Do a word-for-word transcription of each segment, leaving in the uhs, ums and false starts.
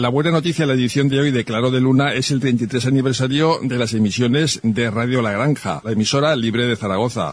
La buena noticia en la edición de hoy de Claro de Luna es el treinta y tres aniversario de las emisiones de Radio La Granja, la emisora libre de Zaragoza.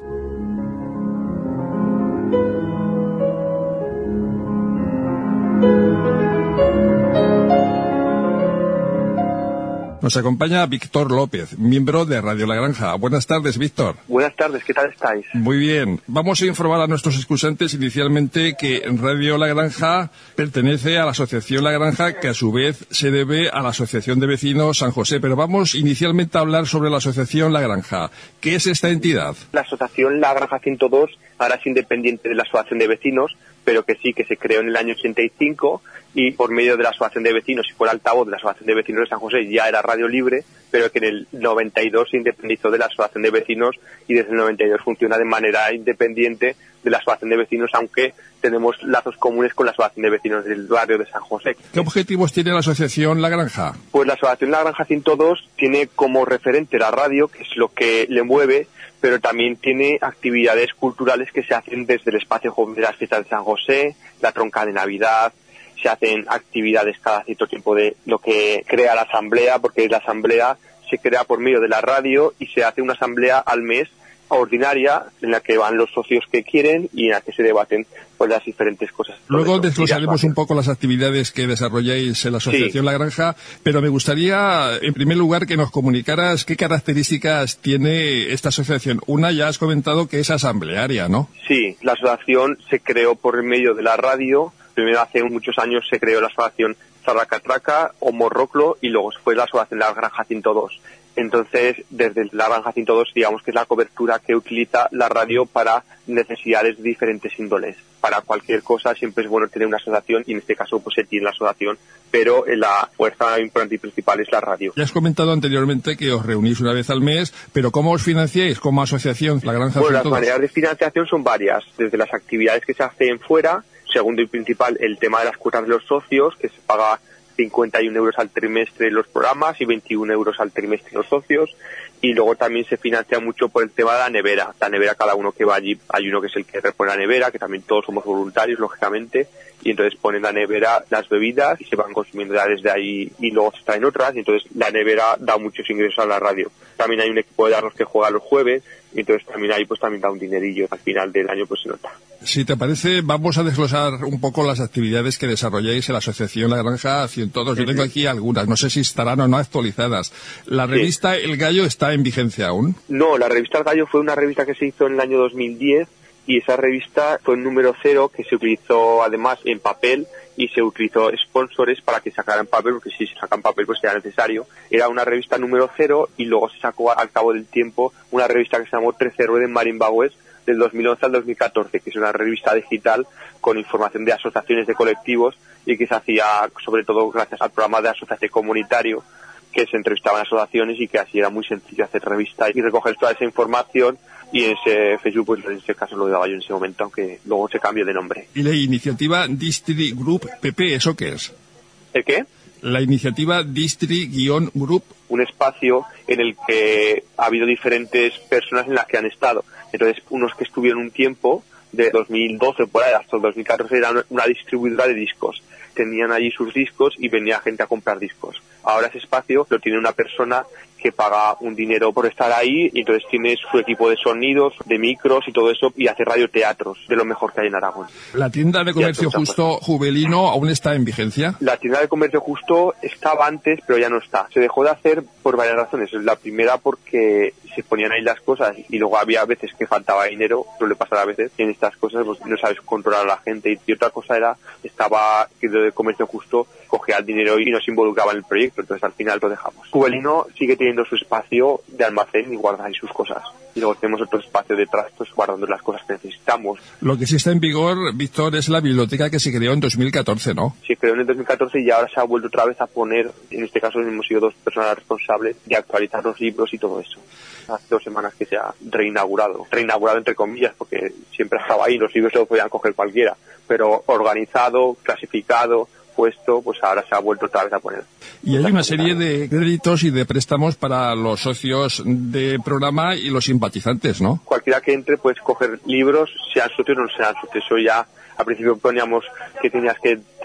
Nos acompaña Víctor López, miembro de Radio La Granja. Buenas tardes, Víctor. Buenas tardes, ¿qué tal estáis? Muy bien. Vamos a informar a nuestros escuchantes inicialmente que Radio La Granja pertenece a la Asociación La Granja, que a su vez se debe a la Asociación de Vecinos San José. Pero vamos inicialmente a hablar sobre la Asociación La Granja. ¿Qué es esta entidad? La Asociación La Granja ciento dos ahora es independiente de la Asociación de Vecinos, pero que sí, que se creó en el año ochenta y cinco y por medio de la Asociación de Vecinos, y fue el altavoz de la Asociación de Vecinos de San José, ya era radio libre, pero que en el noventa y dos se independizó de la Asociación de Vecinos y desde el noventa y dos funciona de manera independiente de la Asociación de Vecinos, aunque tenemos lazos comunes con la Asociación de Vecinos del barrio de San José. ¿Qué objetivos tiene la Asociación La Granja? Pues la Asociación La Granja ciento dos tiene como referente la radio, que es lo que le mueve, pero también tiene actividades culturales que se hacen desde el espacio joven de las fiestas de San José, la tronca de Navidad, se hacen actividades cada cierto tiempo de lo que crea la asamblea, porque la asamblea se crea por medio de la radio y se hace una asamblea al mes ordinaria en la que van los socios que quieren y en la que se debaten pues las diferentes cosas. Luego desglosaremos un poco las actividades que desarrolláis en la Asociación sí. La Granja, pero me gustaría, en primer lugar, que nos comunicaras qué características tiene esta asociación. Una ya has comentado que es asamblearia, ¿no? Sí, la asociación se creó por medio de la radio. Primero, hace muchos años, se creó la asociación Zarracatraca o Morroclo y luego fue la asociación La Granja ciento dos. Entonces, desde La Granja ciento dos, digamos que es la cobertura que utiliza la radio para necesidades de diferentes índoles. Para cualquier cosa siempre es bueno tener una asociación y en este caso pues se tiene la asociación, pero la fuerza importante y principal es la radio. Ya has comentado anteriormente que os reunís una vez al mes, pero ¿cómo os financiáis como asociación La Granja Bueno, ciento dos? Las maneras de financiación son varias, desde las actividades que se hacen fuera, segundo y principal el tema de las cuotas de los socios, que se paga cincuenta y un euros al trimestre los programas y veintiún euros al trimestre los socios, y luego también se financia mucho por el tema de la nevera. La nevera, cada uno que va allí, hay uno que es el que repone la nevera, que también todos somos voluntarios, lógicamente, y entonces ponen la nevera las bebidas y se van consumiendo ya desde ahí y luego se traen otras, y entonces la nevera da muchos ingresos a la radio. También hay un equipo de darnos que juega los jueves, y entonces también ahí pues también da un dinerillo, al final del año pues se nota. Si te parece, vamos a desglosar un poco las actividades que desarrolláis en la Asociación La Granja ciento dos. Yo tengo aquí algunas, no sé si estarán o no actualizadas. ¿La revista sí. El Gallo está en vigencia aún? No, la revista El Gallo fue una revista que se hizo en el año dos mil diez y esa revista fue el número cero, que se utilizó además en papel y se utilizó sponsors para que sacaran papel, porque si se sacan papel pues era necesario. Era una revista número cero y luego se sacó al cabo del tiempo una revista que se llamó trece Rueden Marimbagues del dos mil once al dos mil catorce, que es una revista digital con información de asociaciones de colectivos y que se hacía sobre todo gracias al programa de asociación comunitario, que se entrevistaban asociaciones y que así era muy sencillo hacer revista y recoger toda esa información. Y en ese Facebook, pues en ese caso lo daba yo en ese momento, aunque luego se cambió de nombre. ¿Y la iniciativa District Group P P, eso qué es? ¿El qué? La iniciativa District-Group. Un espacio en el que ha habido diferentes personas en las que han estado. Entonces, unos que estuvieron un tiempo, de dos mil doce por ahí hasta el dos mil catorce, era una distribuidora de discos. Tenían allí sus discos y venía gente a comprar discos. Ahora ese espacio lo tiene una persona que paga un dinero por estar ahí y entonces tiene su equipo de sonidos, de micros y todo eso y hace radioteatros, de lo mejor que hay en Aragón. ¿La tienda de comercio justo Juvelino aún está en vigencia? La tienda de comercio justo estaba antes, pero ya no está. Se dejó de hacer por varias razones. La primera porque se ponían ahí las cosas y luego había veces que faltaba dinero, suele pasar a veces, y en estas cosas pues, no sabes controlar a la gente. Y otra cosa era, estaba que de comercio justo cogía el dinero y nos involucraba en el proyecto, entonces al final lo dejamos. Juvelino sigue teniendo su espacio de almacén y guarda ahí sus cosas. Y luego tenemos otro espacio detrás, pues guardando las cosas que necesitamos. Lo que sí está en vigor, Víctor, es la biblioteca que se creó en dos mil catorce, ¿no? Se creó en el dos mil catorce y ahora se ha vuelto otra vez a poner, en este caso hemos sido dos personas responsables de actualizar los libros y todo eso. Hace dos semanas que se ha reinaugurado, reinaugurado entre comillas, porque siempre estaba ahí, los libros se los podían coger cualquiera, pero organizado, clasificado, puesto, pues ahora se ha vuelto otra vez a poner. Y hay una serie de créditos y de préstamos para los socios de programa y los simpatizantes, ¿no? Cualquiera que entre puedes coger libros, sean socios o no sean socios. Eso ya al principio poníamos que tenías que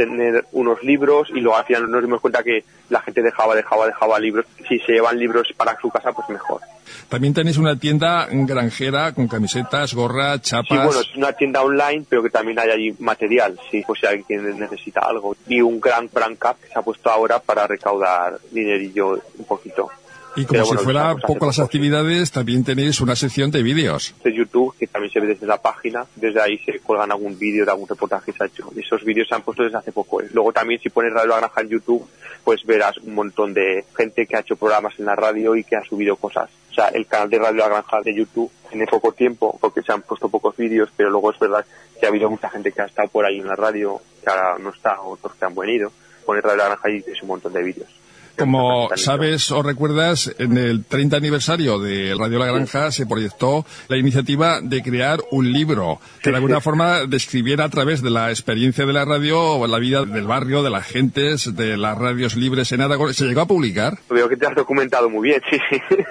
tener unos libros y luego al final nos dimos cuenta que la gente dejaba, dejaba, dejaba libros. Si se llevan libros para su casa, pues mejor. También tenéis una tienda granjera con camisetas, gorras, chapas. Sí, bueno, es una tienda online, pero que también hay allí material, sí, pues si alguien necesita algo. Y un gran brand cap que se ha puesto ahora para recaudar dinerillo un poquito. Y como pero, si bueno, fuera poco poco las actividades, sí. También tenéis una sección de vídeos. De YouTube, que también se ve desde la página. Desde ahí se cuelgan algún vídeo de algún reportaje que se ha hecho. Y esos vídeos se han puesto desde hace poco. ¿eh? Luego también, si pones Radio La Granja en YouTube, pues verás un montón de gente que ha hecho programas en la radio y que ha subido cosas. O sea, el canal de Radio La Granja de YouTube tiene poco tiempo, porque se han puesto pocos vídeos, pero luego es verdad que ha habido mucha gente que ha estado por ahí en la radio, que ahora no está, otros que han venido. Pones Radio La Granja y es un montón de vídeos. Como sabes o recuerdas, en el treinta aniversario de Radio La Granja se proyectó la iniciativa de crear un libro que de alguna forma describiera a través de la experiencia de la radio la vida del barrio, de las gentes, de las radios libres en Aragón. ¿Se llegó a publicar? Veo que te has documentado muy bien, sí.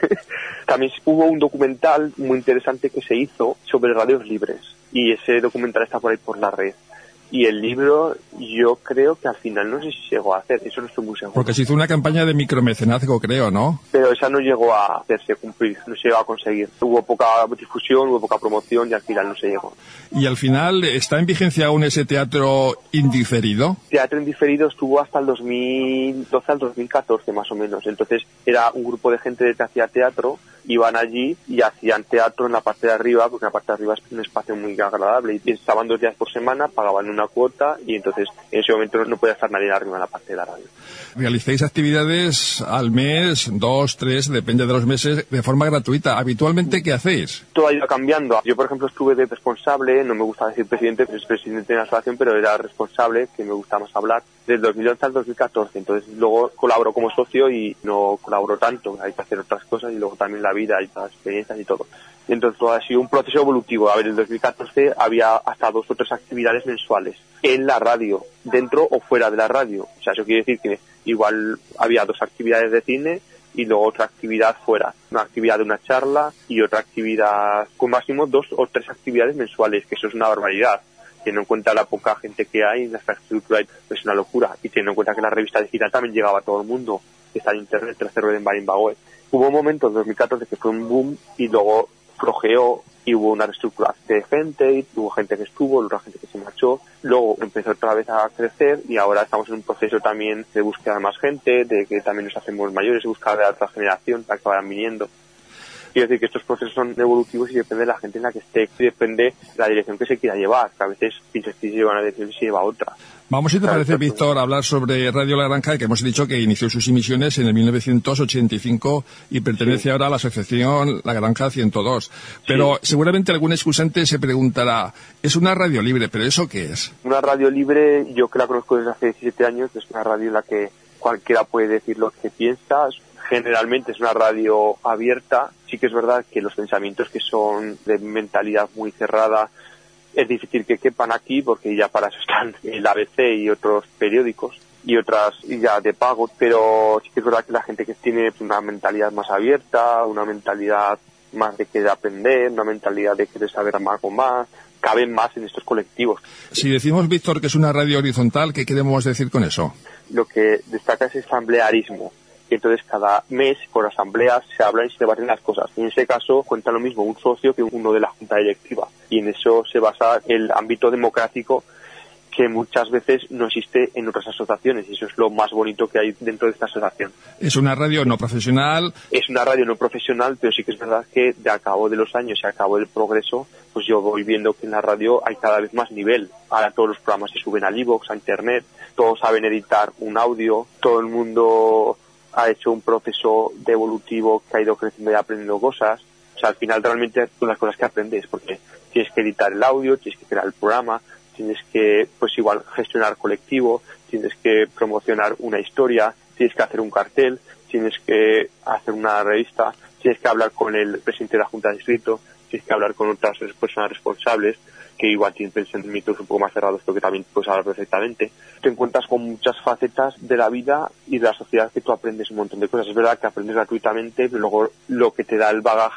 También hubo un documental muy interesante que se hizo sobre radios libres y ese documental está por ahí por la red. Y el libro, yo creo que al final no sé si llegó a hacer, eso no estoy muy seguro. Porque se hizo una campaña de micromecenazgo, creo, ¿no? Pero esa no llegó a hacerse cumplir, no se llegó a conseguir. Hubo poca difusión, hubo poca promoción y al final no se llegó. ¿Y al final está en vigencia aún ese teatro indiferido? Teatro indiferido estuvo hasta el dos mil doce al dos mil catorce más o menos. Entonces era un grupo de gente que hacía teatro, iban allí y hacían teatro en la parte de arriba, porque la parte de arriba es un espacio muy agradable. Y estaban dos días por semana, pagaban una cuota y entonces en ese momento no podía estar nadie arriba en la parte de la radio. Realizáis actividades al mes, dos, tres, depende de los meses, de forma gratuita. ¿Habitualmente qué hacéis? Todo ha ido cambiando. Yo, por ejemplo, estuve de responsable, no me gusta decir presidente, pero es presidente de la asociación, pero era responsable, que me gusta más hablar, del dos mil once al dos mil catorce. Entonces luego colaboro como socio y no colaboro tanto, hay que hacer otras cosas y luego también la vida y las experiencias y todo. Y entonces todo ha sido un proceso evolutivo. A ver, en el dos mil catorce había hasta dos o tres actividades mensuales en la radio, dentro o fuera de la radio. O sea, eso quiere decir que igual había dos actividades de cine y luego otra actividad fuera. Una actividad de una charla y otra actividad con máximo dos o tres actividades mensuales, que eso es una barbaridad. Teniendo en cuenta la poca gente que hay, la infraestructura es una locura. Y teniendo en cuenta que la revista digital también llegaba a todo el mundo, que está en internet, tercer orden Barimbagoe. Hubo un momento en dos mil catorce que fue un boom y luego flojeó y hubo una reestructuración de gente, y hubo gente que estuvo, otra gente que se marchó, luego empezó otra vez a crecer y ahora estamos en un proceso también de búsqueda de más gente, de que también nos hacemos mayores, de buscar de la otra generación para que vayan viniendo. Quiero decir que estos procesos son evolutivos y depende de la gente en la que esté, y depende de la dirección que se quiera llevar, que a veces piensas que se lleva una dirección y se lleva otra. Vamos, si te parece, Víctor, a hablar sobre Radio La Granja, que hemos dicho que inició sus emisiones en el mil novecientos ochenta y cinco y pertenece sí. ahora a la asociación La Granja ciento dos. Pero sí. seguramente algún excusante se preguntará, es una radio libre, ¿pero eso qué es? Una radio libre, yo que la conozco desde hace diecisiete años, es una radio en la que cualquiera puede decir lo que piensa. Generalmente es una radio abierta. Sí que es verdad que los pensamientos que son de mentalidad muy cerrada es difícil que quepan aquí, porque ya para eso están el A B C y otros periódicos y otras ya de pago, pero sí que es verdad que la gente que tiene una mentalidad más abierta, una mentalidad más de querer aprender, una mentalidad de querer saber algo más, caben más en estos colectivos. Si decimos, Víctor, que es una radio horizontal, ¿qué queremos decir con eso? Lo que destaca es el asamblearismo. Entonces cada mes por asambleas se hablan y se debaten las cosas. En ese caso cuenta lo mismo un socio que uno de la junta directiva. Y en eso se basa el ámbito democrático que muchas veces no existe en otras asociaciones. Y eso es lo más bonito que hay dentro de esta asociación. Es una radio no profesional. Es una radio no profesional, pero sí que es verdad que de a cabo de los años y a cabo del progreso, pues yo voy viendo que en la radio hay cada vez más nivel. Ahora todos los programas se suben al iVoox, a internet, todos saben editar un audio, todo el mundo ha hecho un proceso de evolutivo que ha ido creciendo y aprendiendo cosas. O sea, al final realmente son las cosas que aprendes, porque tienes que editar el audio, tienes que crear el programa, tienes que, pues igual, gestionar colectivo, tienes que promocionar una historia, tienes que hacer un cartel, tienes que hacer una revista, tienes que hablar con el presidente de la Junta de Distrito, tienes que hablar con otras personas responsables que igual tienen pensamientos un poco más cerrados, pero que también puedes hablar perfectamente. Te encuentras con muchas facetas de la vida y de la sociedad que tú aprendes un montón de cosas. Es verdad que aprendes gratuitamente, pero luego lo que te da el bagaje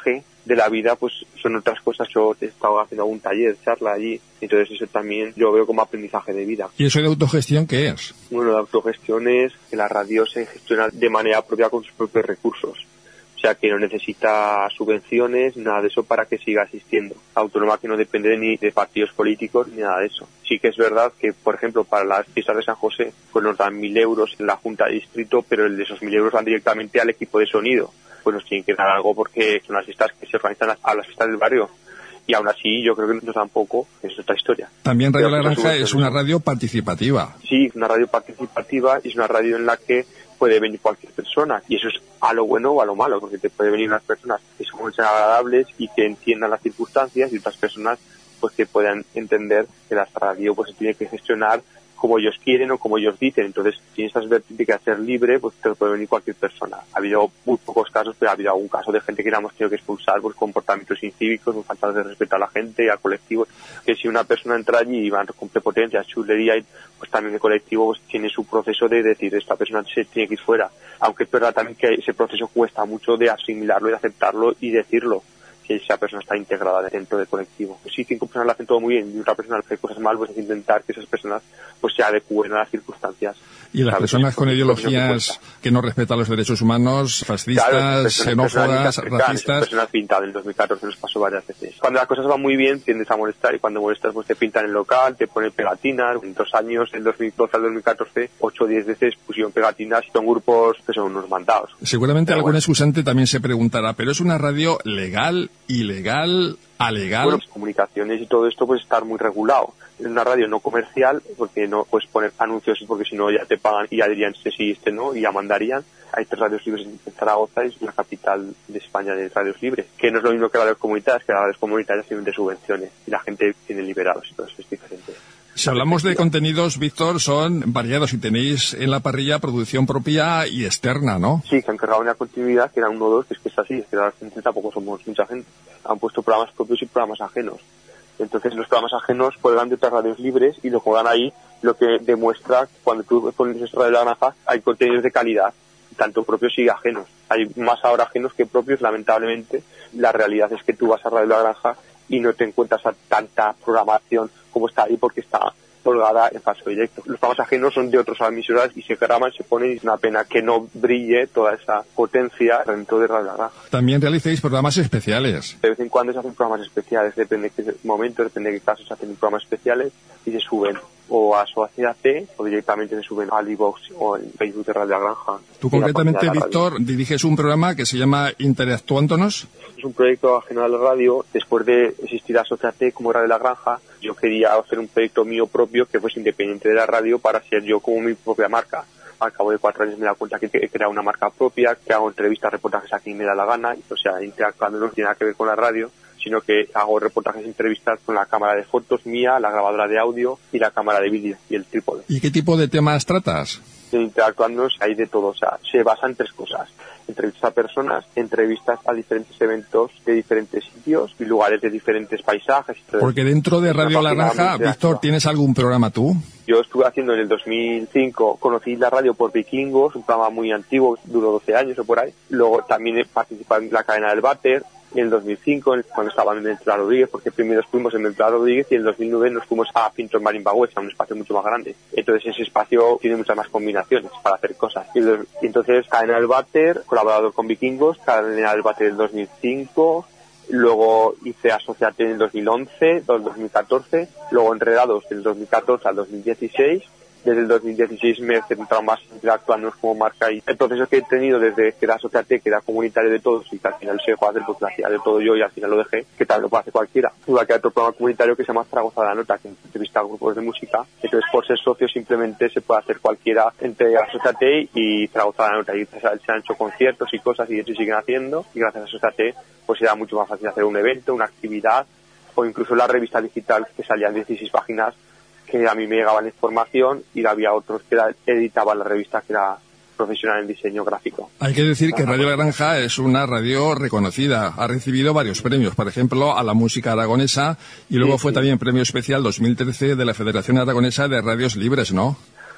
de la vida, pues son otras cosas. Yo he estado haciendo algún taller, charla allí, entonces eso también yo veo como aprendizaje de vida. ¿Y eso de autogestión qué es? Bueno, la autogestión es que la radio se gestiona de manera propia con sus propios recursos. O sea, que no necesita subvenciones, nada de eso para que siga existiendo. Autónoma que no depende ni de partidos políticos ni nada de eso. Sí que es verdad que, por ejemplo, para las fiestas de San José, pues nos dan mil euros en la Junta de Distrito, pero el de esos mil euros van directamente al equipo de sonido. Pues nos tienen que dar algo porque son las fiestas que se organizan a las fiestas del barrio. Y aún así yo creo que nos dan poco, es otra historia. También Radio La Granja es una radio participativa. Sí, una radio participativa y es una radio en la que puede venir cualquier persona, y eso es a lo bueno o a lo malo, porque te puede venir unas personas que son muy agradables y que entiendan las circunstancias, y otras personas pues que puedan entender que la radio pues se tiene que gestionar como ellos quieren o como ellos dicen. Entonces, si estás vertiente que hacer libre, pues te puede venir cualquier persona. Ha habido muy pocos casos, pero ha habido algún caso de gente que la hemos tenido que expulsar por comportamientos incívicos, por falta de respeto a la gente y al colectivo. Que si una persona entra allí y va con prepotencia, chulería, pues también el colectivo pues tiene su proceso de decir, esta persona se tiene que ir fuera. Aunque es verdad también que ese proceso cuesta mucho de asimilarlo, de aceptarlo y decirlo, que esa persona está integrada dentro del colectivo. Si cinco personas lo hacen todo muy bien y otra persona hace cosas mal, pues es intentar que esas personas pues se adecúen a las circunstancias. Y las ¿sabes? Personas con ideologías que no respetan los derechos humanos, fascistas, claro, xenófobas, racistas... Personas pintadas, en dos mil catorce nos pasó varias veces. Cuando las cosas van muy bien tiendes a molestar, y cuando molestas pues te pintan el local, te ponen pegatinas. En dos años, del dos mil doce al dos mil catorce, ocho o diez veces pusieron pegatinas, y son grupos que son unos mandados. Seguramente pero algún bueno. excusante también se preguntará, ¿pero es una radio legal, ilegal, alegal? Bueno, pues, comunicaciones y todo esto pues estar muy regulado. Es una radio no comercial, porque no puedes poner anuncios, porque si no ya te pagan y ya dirían este sí, este no, y ya mandarían. Hay tres radios libres en Zaragoza, es la capital de España de radios libres, que no es lo mismo que radios comunitarias, que las radios comunitarias tienen de subvenciones y la gente tiene liberados, y todo eso es diferente. Si hablamos de contenidos, Víctor, son variados y tenéis en la parrilla producción propia y externa, ¿no? Sí, se han cargado una continuidad que era uno o dos, que es que es así, es que la gente tampoco somos mucha gente. Han puesto programas propios y programas ajenos. Entonces los programas ajenos cuelgan de otras radios libres y lo juegan ahí, lo que demuestra cuando tú pones Radio La Granja hay contenidos de calidad, tanto propios y ajenos. Hay más ahora ajenos que propios, lamentablemente. La realidad es que tú vas a Radio La Granja y no te encuentras a tanta programación como está ahí, porque está colgada en falso directo. Los programas ajenos son de otras emisoras y se graban, se ponen, y es una pena que no brille toda esa potencia dentro de Radio La Granja. También realicéis programas especiales. De vez en cuando se hacen programas especiales, depende de qué momento, depende de qué casos se hacen programas especiales y se suben o a Sociedad T o directamente se suben al iVoox o en Facebook de Radio La Granja. Tú concretamente, Víctor, diriges un programa que se llama Interactuándonos. Es un proyecto ajeno a la radio. Después de existir a Sociedad T como Radio La Granja, yo quería hacer un proyecto mío propio que fuese independiente de la radio para ser yo como mi propia marca. Al cabo de cuatro años me he dado cuenta que he creado una marca propia, que hago entrevistas, reportajes a quien me da la gana, o sea, Interactuando no tiene nada que ver con la radio, sino que hago reportajes e entrevistas con la cámara de fotos mía, la grabadora de audio y la cámara de vídeo y el trípode. ¿Y qué tipo de temas tratas? En Interactuando hay de todo, o sea, se basa en tres cosas: entrevistas a personas, entrevistas a diferentes eventos de diferentes sitios y lugares de diferentes paisajes. Porque dentro de Radio La Granja, Víctor, ¿tienes algún programa tú? Yo estuve haciendo en el dos mil cinco, conocí la radio por Vikingos, un programa muy antiguo, duró doce años o por ahí. Luego también he participado en la cadena del Váter, en el dos mil cinco, cuando estaba en Ventura Rodríguez, porque primero fuimos en Ventura Rodríguez y en el dos mil nueve nos fuimos a Pintos Marín Bagüesa, un espacio mucho más grande. Entonces ese espacio tiene muchas más combinaciones para hacer cosas. Y, los, y entonces cadena del Váter, colaborador con Vikingos, cadena del Váter del dos mil cinco... Luego hice Asociate en el dos mil once, dos mil catorce, luego Enredados del dos mil catorce al dos mil dieciséis. Desde el dos mil dieciséis me he centrado más en Interactuando como marca, y el proceso que he tenido desde que era Asociate, que era comunitario de todos y que al final se dejó hacer porque lo hacía de todo yo y al final lo dejé, que tal lo puede hacer cualquiera. Igual que hay otro programa comunitario que se llama Zaragoza de la Nota, que entrevista a grupos de música. Entonces, por ser socio simplemente se puede hacer cualquiera entre Asociate y Zaragoza de la Nota, y se han hecho conciertos y cosas y se siguen haciendo, y gracias a Asociate pues era mucho más fácil hacer un evento, una actividad, o incluso la revista digital que salía en dieciséis páginas, que a mí me llegaba la información, y había otros que era, editaban la revista, que era profesional en diseño gráfico. Hay que decir que Radio La Granja es una radio reconocida, ha recibido varios premios, por ejemplo, a la música aragonesa, y luego sí, fue sí. también premio especial dos mil trece de la Federación Aragonesa de Radios Libres, ¿no?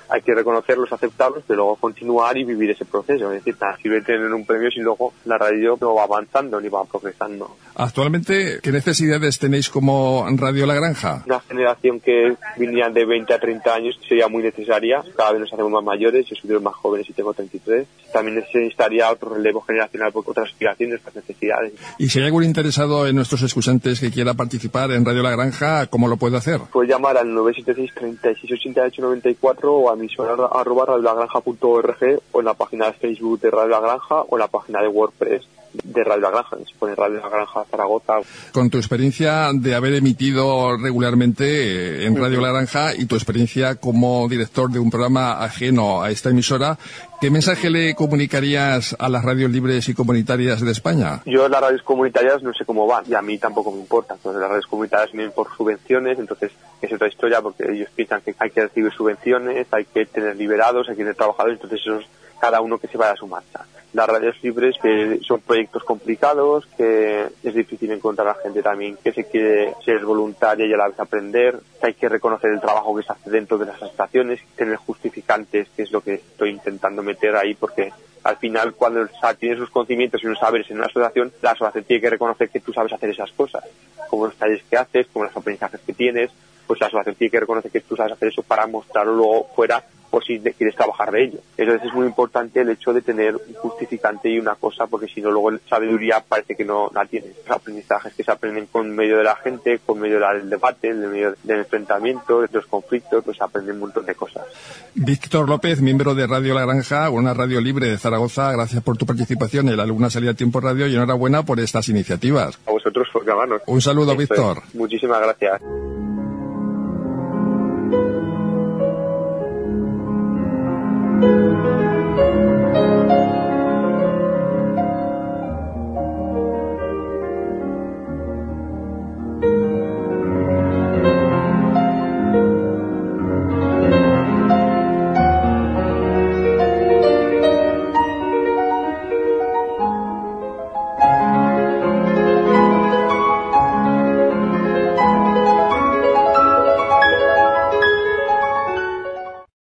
hay que reconocerlos, aceptarlos, pero luego continuar y vivir ese proceso. Es decir, nada sirve tener un premio si luego la radio no va avanzando ni va progresando. Actualmente, ¿qué necesidades tenéis como Radio La Granja? Una generación que viniera de veinte a treinta años sería muy necesaria. Cada vez nos hacemos más mayores, yo soy de los más jóvenes y tengo treinta y tres. También se necesitaría otro relevo generacional por otras aspiraciones, otras necesidades. Y si hay algún interesado en nuestros escuchantes que quiera participar en Radio La Granja, ¿cómo lo puede hacer? Puede llamar al nueve siete seis, treinta y seis, ochenta y ocho, noventa y cuatro o a emisora arroba radiolagranja punto org o en la página de Facebook de Radio La Granja o en la página de WordPress de Radio La Granja, se pone Radio La Granja Zaragoza. Con tu experiencia de haber emitido regularmente en Radio La Granja y tu experiencia como director de un programa ajeno a esta emisora, ¿qué mensaje le comunicarías a las radios libres y comunitarias de España? Yo las radios comunitarias no sé cómo van y a mí tampoco me importa. Entonces las radios comunitarias vienen por subvenciones, entonces es otra historia porque ellos piensan que hay que recibir subvenciones, hay que tener liberados, hay que tener trabajadores, entonces eso es cada uno que se vaya a su marcha. Las radios libres, que son proyectos complicados, que es difícil encontrar a gente también que se quiere ser voluntaria y a la vez aprender, que hay que reconocer el trabajo que se hace dentro de las estaciones, tener justificantes, que es lo que estoy intentando meter ahí, porque al final cuando o sea, tienes sus conocimientos y unos saberes en una asociación, la asociación tiene que reconocer que tú sabes hacer esas cosas, como los talleres que haces, como los aprendizajes que tienes, pues la asociación tiene que reconocer que tú sabes hacer eso para mostrarlo luego fuera o si quieres trabajar de ello. Entonces es muy importante el hecho de tener un justificante y una cosa, porque si no luego la sabiduría parece que no la tienes. Los aprendizajes que se aprenden con medio de la gente, con medio del debate, en medio del enfrentamiento, de los conflictos, pues se aprenden un montón de cosas. Víctor López, miembro de Radio La Granja, una radio libre de Zaragoza, gracias por tu participación en la Luna Salida Tiempo Radio y enhorabuena por estas iniciativas. A vosotros por llamarnos. Un saludo, Esto Víctor. Es. Muchísimas gracias.